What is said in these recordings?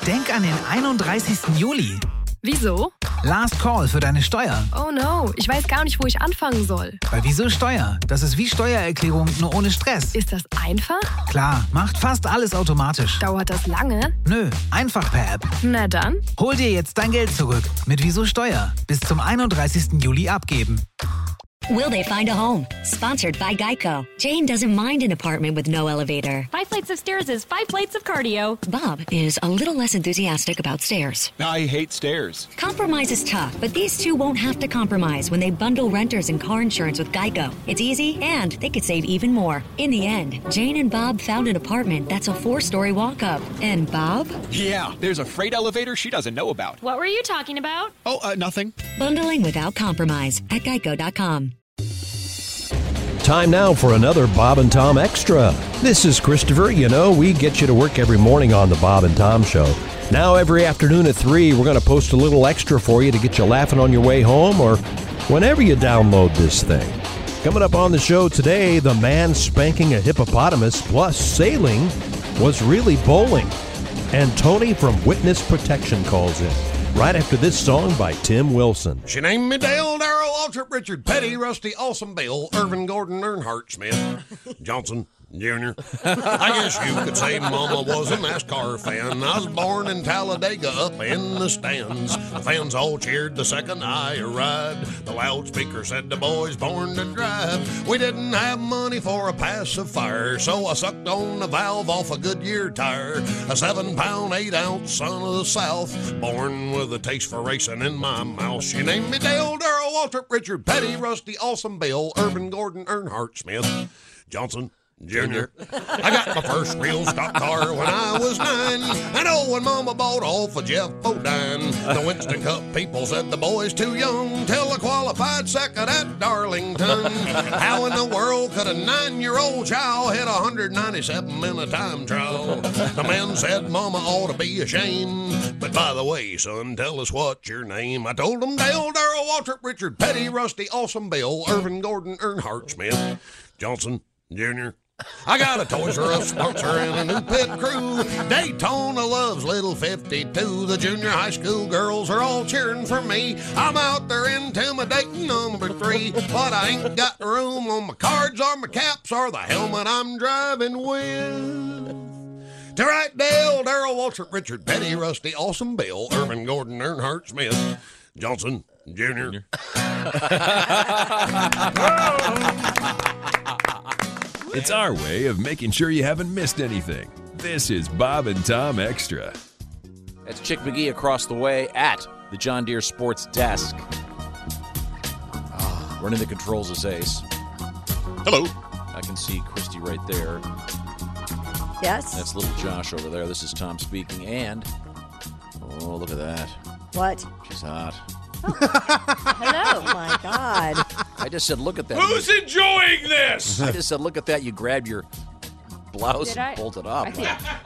Denk an den 31. Juli. Wieso? Last Call für deine Steuer. Oh no, ich weiß gar nicht, wo ich anfangen soll. Bei Wieso Steuer? Das ist wie Steuererklärung, nur ohne Stress. Ist das einfach? Klar, macht fast alles automatisch. Dauert das lange? Nö, einfach per App. Na dann. Hol dir jetzt dein Geld zurück mit Wieso Steuer. Bis zum 31. Juli abgeben. Will they find a home? Sponsored by Geico. Jane doesn't mind an apartment with no elevator. 5 flights of stairs is 5 plates of cardio. Bob is a little less enthusiastic about stairs. I hate stairs. Compromise is tough, but these two won't have to compromise when they bundle renters and car insurance with Geico. It's easy, and they could save even more. In the end, Jane and Bob found an apartment that's a 4-story walk-up. And Bob? Yeah, there's a freight elevator she doesn't know about. What were you talking about? Oh, nothing. Bundling without compromise at geico.com. Time now for another Bob and Tom Extra. This is Christopher. You know, we get you to work every morning on the Bob and Tom Show. Now every afternoon at 3, we're going to post a little extra for you to get you laughing on your way home or whenever you download this thing. Coming up on the show today, the man spanking a hippopotamus plus sailing was really bowling. And Tony from Witness Protection calls in. Right after this song by Tim Wilson. She named me Dale, Darrell, Waltrip, Richard, Petty, Rusty, Awesome, Bill, Irvin, Gordon, Earnhardt, Smith, Johnson, Jr. I guess you could say Mama was a NASCAR fan. I was born in Talladega up in the stands. The fans all cheered the second I arrived. The loudspeaker said the boy's born to drive. We didn't have money for a pacifier, so I sucked on the valve off a Goodyear tire. A 7-pound, 8-ounce son of the South, born with a taste for racing in my mouth. She named me Dale, Darrell, Waltrip, Richard, Petty, Rusty, Awesome, Bill, Irvin, Gordon, Earnhardt, Smith, Johnson, Jr. I got my first real stock car when I was 9. I know when Mama bought off of Jeff Bodine. The Winston Cup people said the boy's too young till I qualified second at Darlington. How in the world could a 9-year-old child hit 197 in a time trial? The man said Mama ought to be ashamed. But by the way, son, tell us what's your name. I told him Dale, Darrell, Waltrip, Richard, Petty, Rusty, Awesome, Bill, Irvin, Gordon, Earnhardt, Smith, Johnson, Jr. I got a Toys R Us sponsor and a new pit crew. Daytona loves little 52. The junior high school girls are all cheering for me. I'm out there intimidating number 3, but I ain't got room on my cards or my caps or the helmet I'm driving with. To right, Dale, Darrell, Waltrip, Richard, Petty, Rusty, Awesome, Bill, Irvin, Gordon, Earnhardt, Smith, Johnson, Jr. It's our way of making sure you haven't missed anything. This is Bob and Tom Extra. That's Chick McGee across the way at the John Deere Sports Desk. Running the controls is Ace. Hello. I can see Christy right there. Yes. That's little Josh over there. This is Tom speaking. And, oh, look at that. What? She's hot. Hello. Oh, my God. I just said, look at that. Who's enjoying this? I just said, look at that. You grabbed your blouse and pulled it up.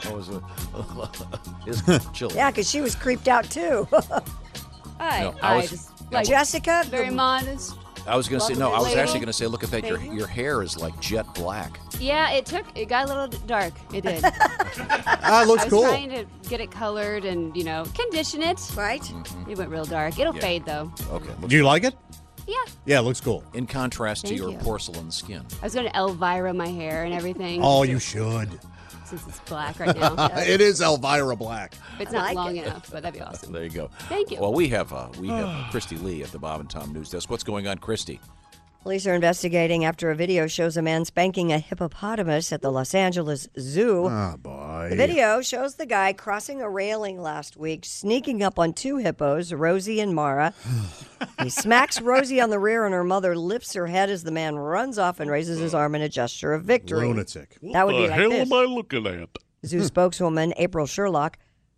It's chilly. Yeah, because she was creeped out, too. No, I just like Jessica. Very modest. I was going to say, no, I was lady. actually going to say, look at that. Your hair is like jet black. Yeah, it got a little dark. It did. Looks I was cool. trying to get it colored and, condition it. Right. Mm-hmm. It went real dark. It'll fade, though. Okay. Do you like it? Yeah. Yeah, it looks cool. In contrast to Thank your you. porcelain skin. I was going to Elvira my hair and everything. Oh, you should. Since it's black right now. It is Elvira Black. It's not long enough, but that'd be awesome. There you go. Thank you. Well, we have Christy Lee at the Bob and Tom News Desk. What's going on, Christy? Police are investigating after a video shows a man spanking a hippopotamus at the Los Angeles Zoo. Oh, boy. The video shows the guy crossing a railing last week, sneaking up on 2 hippos, Rosie and Mara. He smacks Rosie on the rear, and her mother lifts her head as the man runs off and raises his arm in a gesture of victory. Lunatic. That would be like this. am I looking at? Zoo spokeswoman April Spurlock,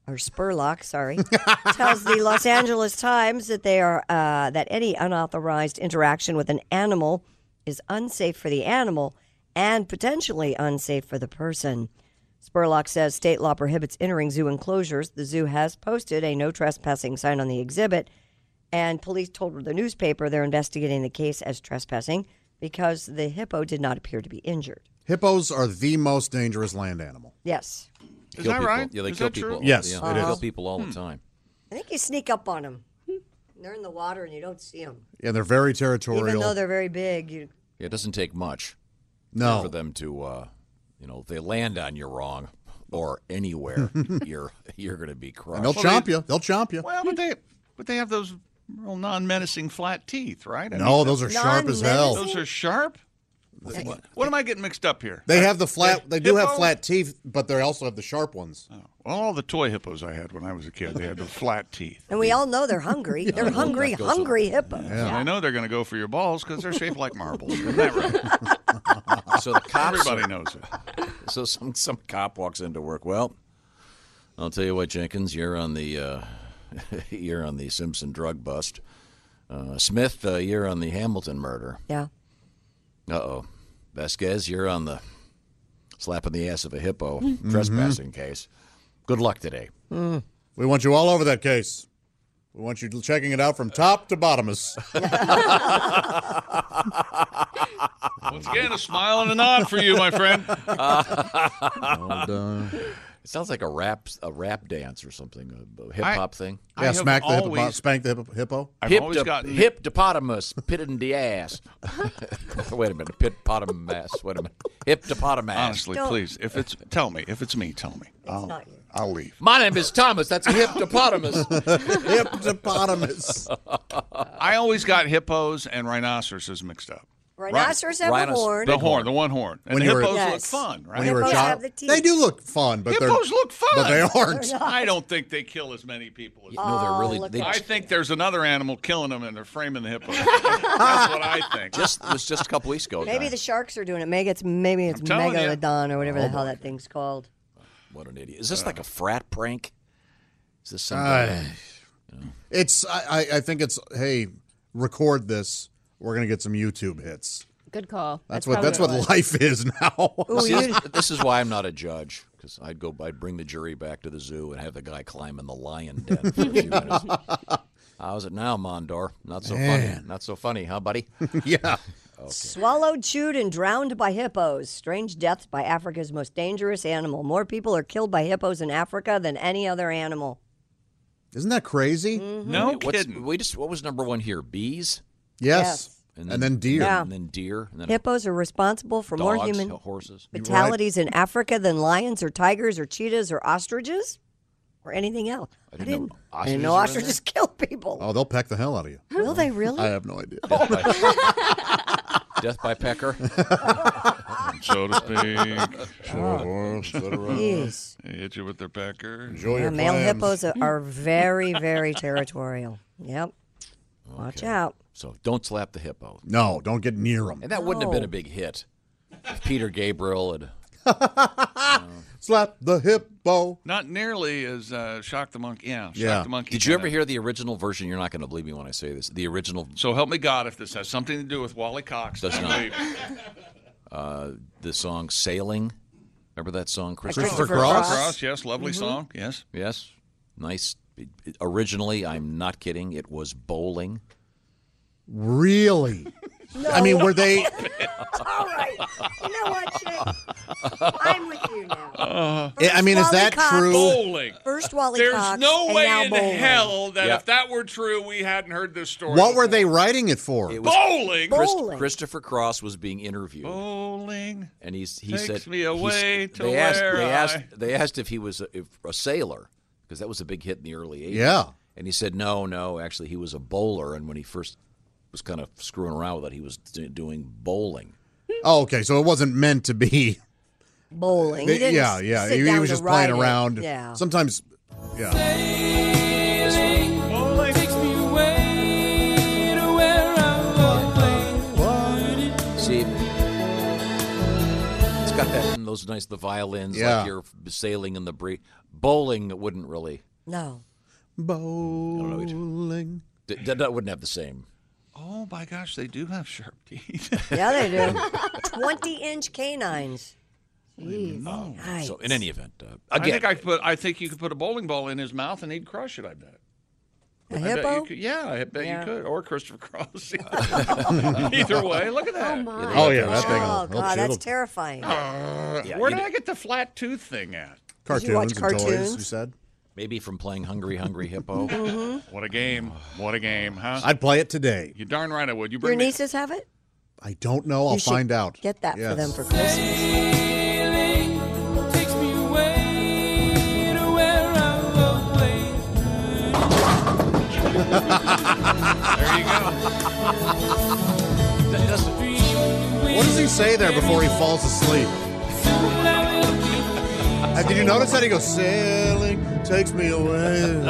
tells the Los Angeles Times that that any unauthorized interaction with an animal is unsafe for the animal and potentially unsafe for the person. Spurlock says state law prohibits entering zoo enclosures. The zoo has posted a no trespassing sign on the exhibit, and police told the newspaper they're investigating the case as trespassing because the hippo did not appear to be injured. Hippos are the most dangerous land animal. Yes. Is kill that people. right? Yeah, they Is kill that true? people. Yes, yeah, it they is. kill people all the time. I think you sneak up on them. They're in the water and you don't see them. Yeah, they're very territorial. Even though they're very big. Yeah, it doesn't take much No. for them to, if they land on you wrong or anywhere, you're going to be crushed. And they'll chomp you. They'll chomp you. Well, but they have those real non-menacing flat teeth, right? No, those are sharp as hell. Those are sharp? What am I getting mixed up here? They have the flat. They do have hippo? flat teeth, but they also have the sharp ones. Well, all the toy hippos I had when I was a kid, they had the flat teeth. And we all know they're hungry. They're hungry hippos. Yeah. I know they're going to go for your balls because they're shaped like marbles. Isn't that right? So the cops Everybody knows it. So some cop walks into work. Well, I'll tell you what, Jenkins, you're on the Simpson drug bust. Smith, you're on the Hamilton murder. Yeah. Uh-oh. Vasquez, you're on the slapping the ass of a hippo trespassing case. Good luck today. We want you all over that case. We want you checking it out from top to bottomest. Once again, a smile and a nod for you, my friend. Well done. It sounds like a rap dance or something, a hip hop thing. Yeah, spank the hippo. I've always gotten Hippopotamus, pit in the ass. Wait a minute, hippopotamus. Wait a minute, hippopotamus. Honestly, please, tell me. If it's me, tell me. I'll leave. My name is Thomas. That's a hippopotamus. Hippopotamus. I always got hippos and rhinoceroses mixed up. Rhinoceros have a horn. The one horn. And When the you were- hippos Yes. look fun, right? When you were a Hippos child, have the teeth. they do look fun, but Hippos look fun. but they aren't. I don't think they kill as many people as No, they're really. look They, I think there's another animal killing them and they're framing the hippos. That's what I think. it was just a couple weeks ago. Maybe John. the sharks are doing it. Maybe it's telling you. Megalodon or whatever the hell that thing's called. What an idiot! Is this like a frat prank? Is this something? It's. I think it's. Hey, record this. We're gonna get some YouTube hits. Good call. That's probably what it was. life is now. See, this is why I'm not a judge, because I'd bring the jury back to the zoo and have the guy climb in the lion den for a few minutes. How's it now, Mondor? Not so funny. Not so funny, huh, buddy? Yeah. Okay. Swallowed, chewed, and drowned by hippos. Strange deaths by Africa's most dangerous animal. More people are killed by hippos in Africa than any other animal. Isn't that crazy? No kidding. What was number one here? Bees? Yes. And then deer. Yeah. And then deer. And then Hippos are responsible for more dogs, human horses. fatalities in Africa than lions or tigers or cheetahs or ostriches or anything else. I didn't know ostriches kill people. Oh, they'll peck the hell out of you. Will they really? I have no idea. Death by pecker. So to speak. Jeez. They hit you with their pecker. Enjoy Yeah, your male clams. hippos are very, very territorial. Yep. Watch out. So don't slap the hippo. No, don't get near them. And that wouldn't have been No. a big hit if Peter Gabriel had. Slap the hippo. Not nearly as Shock the Monkey. Yeah, Yeah. Shock the Monkey. Did you ever kinda- hear the original version? You're not going to believe me when I say this. The original, So help me God if this has something to do with Wally Cox. Does I not. believe. the song "Sailing." Remember that song, Christopher Cross? Cross, yes, lovely song, yes. Yes, nice. Originally, I'm not kidding. It was bowling. Really? I mean, were they? All right. You know what, Chick? I'm with you now. I mean, is Wally that Cox. true? Bowling. First Wally There's Cox. no and way now in bowling. hell that Yeah. if that were true, we hadn't heard this story. What were before. they writing it for? It was Bowling. Bowling. Christopher Cross was being interviewed, Bowling. and he Takes said me away he's- to they asked, where they asked if he was a sailor, because that was a big hit in the early 80s. Yeah. And he said no, actually he was a bowler, and when he first was kind of screwing around with it, he was doing bowling. Oh, okay. So it wasn't meant to be. Bowling. He didn't Yeah. sit He down was to just playing write it. around. Yeah. Sometimes. Yeah. See, it's got those nice the violins, Yeah. like you're sailing in the breeze. Bowling wouldn't really. No. Bowling. That wouldn't have the same. Oh my gosh, they do have sharp teeth. Yeah, they do. 20-inch canines. Jeez. Yikes. So in any event, I again, think you could put a bowling ball in his mouth and he'd crush it. I bet. A I bet hippo? you could, yeah, I bet Yeah. you could. Or Christopher Cross. Either way, look at that. Oh, yeah. That thing. Oh, will God, that's it'll- terrifying. Where did I get the flat tooth thing at? Cartoons you watch and cartoons? toys, you said? Maybe from playing Hungry Hungry Hippo. What a game. What a game, huh? I'd play it today. You darn right I would. You Your bring me. nieces have it? I don't know. I'll You should find out. Get that Yes. for them for Christmas. There you go. What does he say there before he falls asleep? Did you notice that? He goes, sailing takes me away.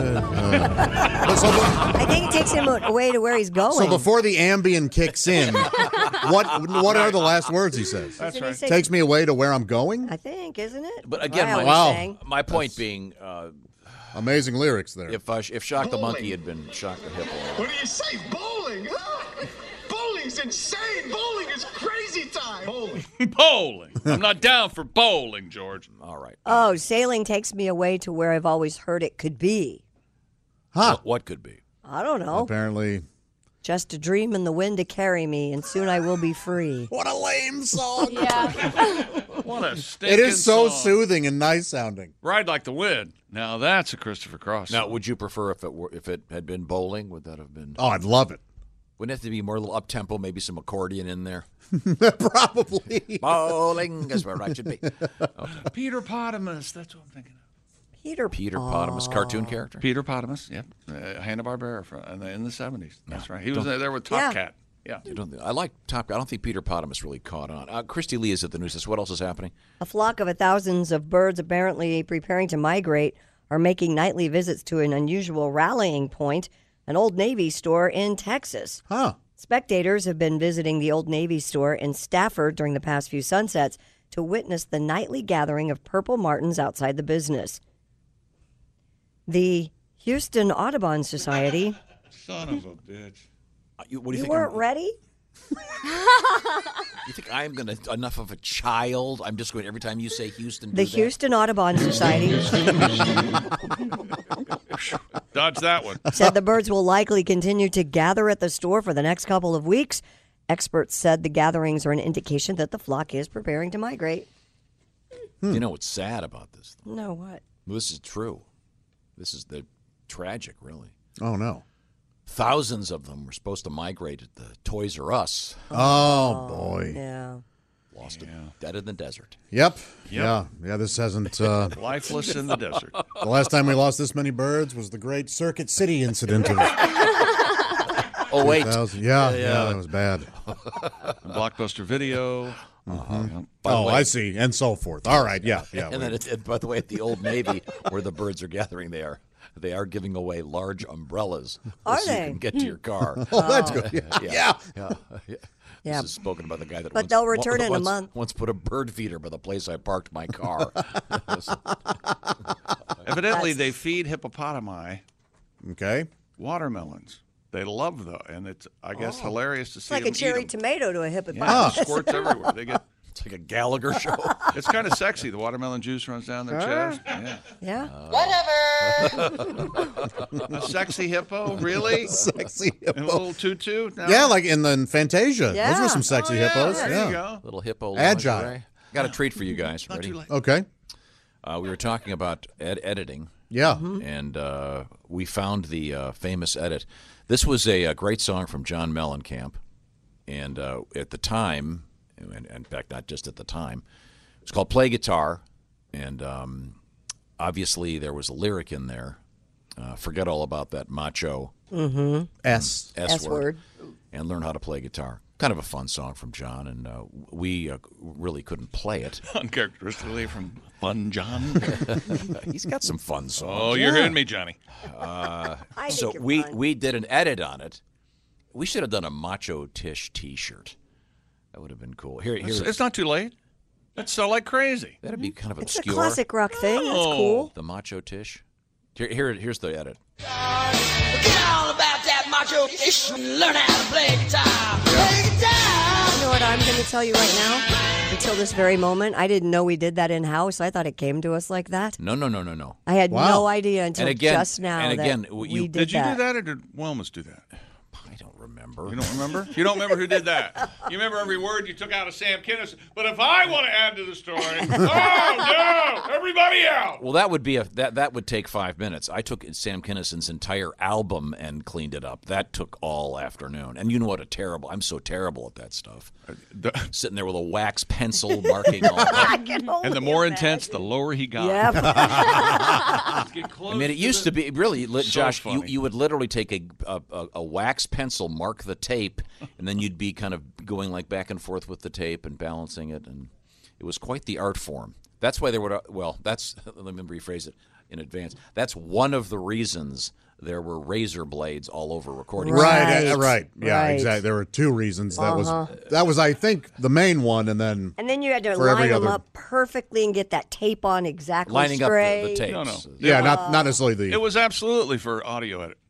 I think it takes him away to where he's going. So before the Ambien kicks in, what are the last words he says? That's Didn't he right. say- Takes me away to where I'm going? I think, isn't it? But again, Wow. my point being, amazing lyrics there. If Shock the Monkey had been Shock the Hippo, What do you say? Bowling, huh? Bowling's insane. Bowling is crazy time. Bowling. Bowling. I'm not down for bowling, George. All right. Oh, sailing takes me away to where I've always heard it could be. Huh? What could be? I don't know. Apparently. Just a dream in the wind to carry me, and soon I will be free. What a lame song. Yeah. What a stinking It is so song. soothing and nice sounding. Ride like the wind. Now that's a Christopher Cross. Now, would you prefer if it had been bowling? Would that have been? Oh, I'd love it. Wouldn't it have to be more a little up tempo? Maybe some accordion in there. Probably. Bowling is where I should be. Peter Potamus. That's what I'm thinking of. Peter Potamus, cartoon character. Peter Potamus. Yep. Hanna-Barbera in the 70s. That's right. He was there with Top Yeah. Cat. Yeah. I like Top Cat. I don't think Peter Potamus really caught on. Christy Lee is at the news desk. What else is happening? A flock of thousands of birds apparently preparing to migrate are making nightly visits to an unusual rallying point, an Old Navy store in Texas. Huh. Spectators have been visiting the Old Navy store in Stafford during the past few sunsets to witness the nightly gathering of purple martins outside the business. The Houston Audubon Society. Son of a bitch. What do you You think? weren't ready? You think I'm enough of a child? I'm just going every time you say Houston. The Houston Audubon Society Dodge that one. said the birds will likely continue to gather at the store for the next couple of weeks. Experts said the gatherings are an indication that the flock is preparing to migrate. You know what's sad about this? No, what? Well, this is true. This is tragic, really. Oh, no. Thousands of them were supposed to migrate at the Toys R Us. Oh, boy. Yeah. Lost dead in the desert. Yep. Yeah, this hasn't... Lifeless in the desert. The last time we lost this many birds was the great Circuit City incident of... Oh, wait. 2000. Yeah, that was bad. Blockbuster Video. Oh, I see, and so forth. All right, yeah. And then, by the way, at the Old Navy, where the birds are gathering, they are giving away large umbrellas Are so they? you can get to your car. Oh, that's good. Yeah. Yeah. This is spoken by the guy that. But they'll return in a month. Once put a bird feeder by the place I parked my car. Evidently, they feed hippopotami Okay. watermelons. They love them, and it's, I guess, hilarious to see It's like them a cherry eat 'em. tomato to a hippopotamus. Yeah, squirts everywhere. They get. It's like a Gallagher show. It's kind of sexy. The watermelon juice runs down their chest. Yeah. A sexy hippo, really? Sexy And a hippo. little tutu. No? Yeah, like in Fantasia. Those Yeah. were some sexy Oh, yeah, hippos. there Yeah. you go. Little hippo. Agile. lingerie. Got a treat for you guys. Not Ready? too late. Okay. We were talking about editing. Yeah. And we found the famous edit. This was a great song from John Mellencamp. And at the time, and in fact, not just at the time, it's called Play Guitar. And obviously, there was a lyric in there. Forget all about that macho S word. and learn how to play guitar. Kind of a fun song from John, and we really couldn't play it. Uncharacteristically from Fun John. He's got some fun songs. Oh, you're hearing me, Johnny. I So think you're fine. we did an edit on it. We should have done a Macho Tish T-shirt. That would have been cool. It's not too late. Let's sell like crazy. That'd be kind of It's a obscure. classic rock thing. That's Oh. cool. The Macho Tish. Here's the edit. Get all about that macho ish and learn how to play guitar. Play guitar. You know what I'm going to tell you right now? Until this very moment, I didn't know we did that in-house. I thought it came to us like that. No. I had Wow. no idea until And again- just now and again, that we you- did Did you that. do that, or did Wilmus do that? I don't remember. remember. You don't remember? You don't remember who did that? You remember every word you took out of Sam Kinison. But if I want to add to the story, oh, no, everybody out. Well, that would be that would take 5 minutes. I took Sam Kinison's entire album and cleaned it up. That took all afternoon. And you know what I'm so terrible at that stuff. Sitting there with a wax pencil marking all that. And the more intense, the lower he got. Yep. I mean, it used to be really, Josh. You would literally take a wax pencil, mark the tape, and then you'd be kind of going like back and forth with the tape and balancing it, and it was quite the art form. That's why there would let me rephrase it in advance. That's one of the reasons there were razor blades all over recording. Right. Yeah, exactly. There were two reasons. That was I think the main one, and then you had to line them up perfectly and get that tape on exactly lining straight. up the tapes. No. Yeah, not necessarily the. It was absolutely for audio edit.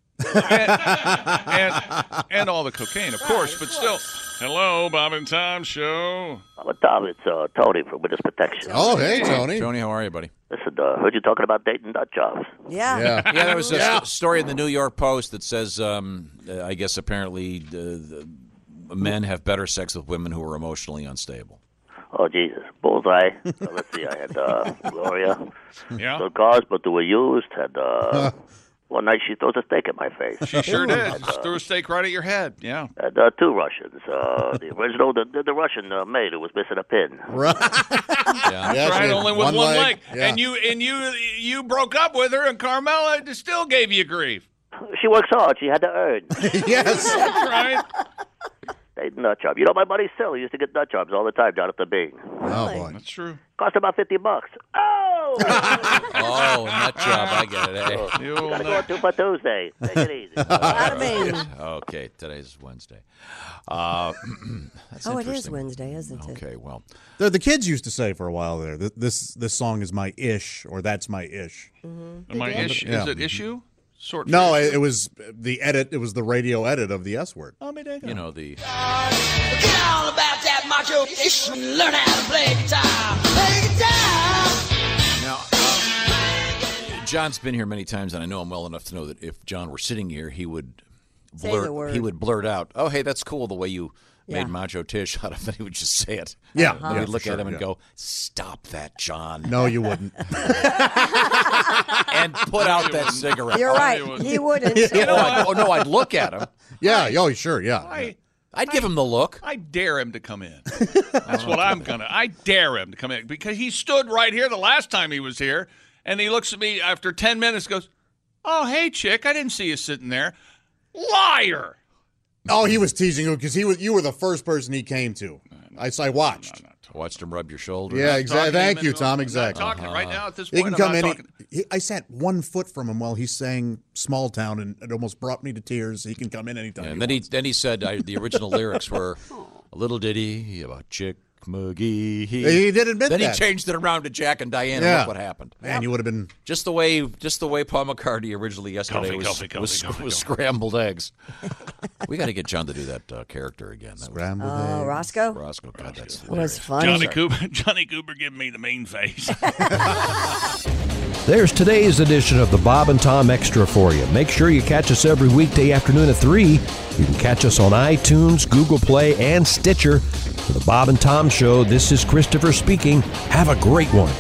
and all the cocaine, of course, but still. Hello, Bob and Tom Show. Bob and Tom, it's Tony from Witness Protection. Oh, hey, Tony. Tony, how are you, buddy? Listen, heard you talking about dating nut jobs. Yeah. Yeah, there was a story in the New York Post that says, I guess apparently men have better sex with women who are emotionally unstable. Oh, Jesus. Bullseye. Let's see, I had Gloria. Yeah. Good cars, but they were used. Had one night she throws a steak at my face. She sure did. She threw a steak right at your head. Yeah. And two Russians. The original, the Russian maid who was missing a pin. Right. That's right. Only with one leg. Yeah. And you broke up with her, and Carmela still gave you grief. She works hard. She had to earn. Yes. That's right. Nut job. You know, my buddy Sil used to get nut jobs all the time down at the Bing. Oh, boy. That's true. Cost about $50. Oh! Oh, nut job. I get it. Eh? You gotta go on for Tuesday. Take it easy. Okay, today's Wednesday. It is Wednesday, isn't it? Okay, well. The kids used to say for a while there, this song is my ish, or that's my ish. Mm-hmm. My ish? Is it issue? No, it was the edit. It was the radio edit of the S word. You know, the... Get all about that macho ish and learn how to play guitar. Play guitar. Now, John's been here many times, and I know him well enough to know that if John were sitting here, he would blurt out, "Oh, hey, that's cool the way you made Macho Tish out of it." He would just say it. Yeah. And we'd look at him and go, "Stop that, John." No, you wouldn't. And put out that cigarette. You're right. He wouldn't. No, I'd look at him. Yeah. Oh, sure. Yeah. I'd give him the look. I dare him to come in. That's what I'm gonna. I dare him to come in because he stood right here the last time he was here, and he looks at me after 10 minutes, goes, "Oh, hey, chick, I didn't see you sitting there." Liar. Oh, he was teasing you because you were the first person he came to. I watched. Watched him rub your shoulder. Yeah, exactly. Thank you, Tom. Exactly. I'm not talking right now at this He point. can come I'm not in. talking. I sat 1 foot from him while he sang "Small Town," and it almost brought me to tears. He can come in anytime. And then he said the original lyrics were a little ditty about Chick McGee. He did admit then that. He changed it around to Jack and Diane. And look what happened. Man, you would have been just the way Paul McCartney originally yesterday was scrambled eggs. We got to get John to do that character again. Scrambled eggs. Roscoe. Roscoe, God, that's was funny. Johnny Cooper giving me the mean face. There's today's edition of the Bob and Tom Extra for you. Make sure you catch us every weekday afternoon at 3. You can catch us on iTunes, Google Play, and Stitcher. For the Bob and Tom Show, this is Christopher speaking. Have a great one.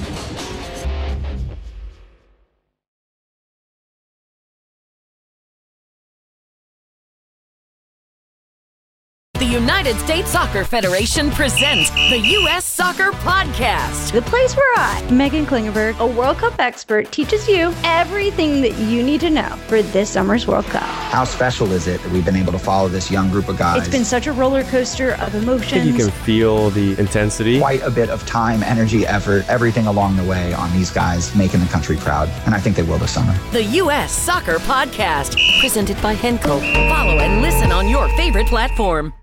The United States Soccer Federation presents the U.S. Soccer Podcast. The place where I, Megan Klingenberg, a World Cup expert, teaches you everything that you need to know for this summer's World Cup. How special is it that we've been able to follow this young group of guys? It's been such a roller coaster of emotions. I think you can feel the intensity. Quite a bit of time, energy, effort, everything along the way on these guys making the country proud. And I think they will this summer. The U.S. Soccer Podcast, presented by Henkel. Follow and listen on your favorite platform.